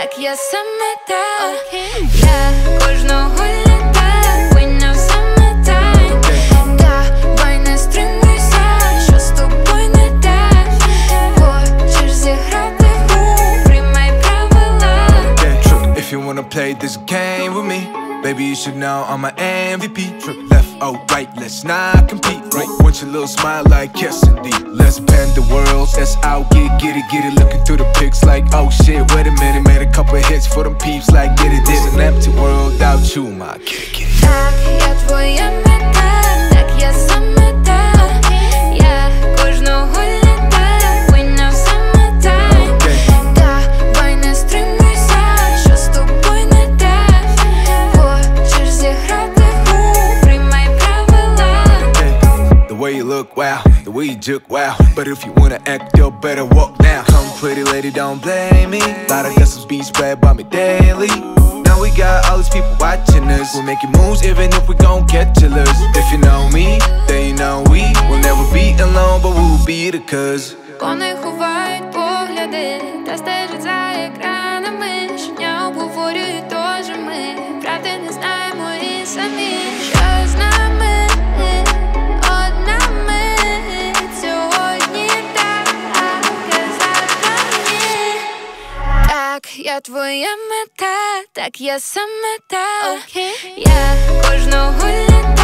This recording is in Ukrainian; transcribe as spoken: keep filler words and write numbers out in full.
так я саме та. Я кожного літа винна в summertime. Давай не стримуйся, що з тобою не так. Хочеш зіграти в гру, приймай правила. If you wanna play this game with me, baby, you should know I'm an M V P. Trip left, oh right, let's not compete. Right, want your little smile like yes indeed. Let's bend the worlds, let's out, get it, get it, get it. Looking through the pics like oh shit, wait a minute. Made a couple hits for them peeps like get it. This an empty world without you, my get it, get it. Так, я твоя мета, так я саме та. Я кожного літа винна в summertime. Давай не стримуйся, що з тобою не так. Хочеш зіграти в гру, приймай правила. The way you look, wow, the way you juke, wow. But if you wanna act, you better walk now. Come pretty lady, don't blame me. Lot of got some beats spread by me daily. Now we got all these people watching us. We're making moves even if we gon' get jealous. If you know me, then you know we will never be alone, but we'll be the cuz. Вони ховають погляди та стежать за екранами. Щодня обговорюють теж ми. Правди не знаємо і самі. Що з нами? Одна мить сьогодні так, а завтра ні. Так, я твоя мета, так я саме та. Я кожного літа